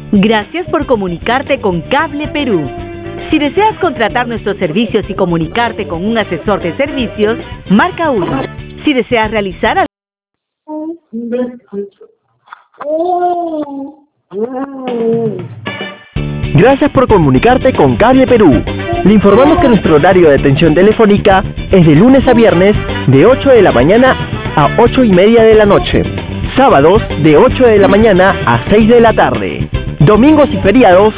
Gracias por comunicarte con Cable Perú. Si deseas contratar nuestros servicios y comunicarte con un asesor de servicios, marca 1. Si deseas realizar Gracias por comunicarte con Cable Perú. Le informamos que nuestro horario de atención telefónica es de lunes a viernes de 8 de la mañana a 8:30 de la noche. Sábados de 8 de la mañana a 6 de la tarde. Domingos y feriados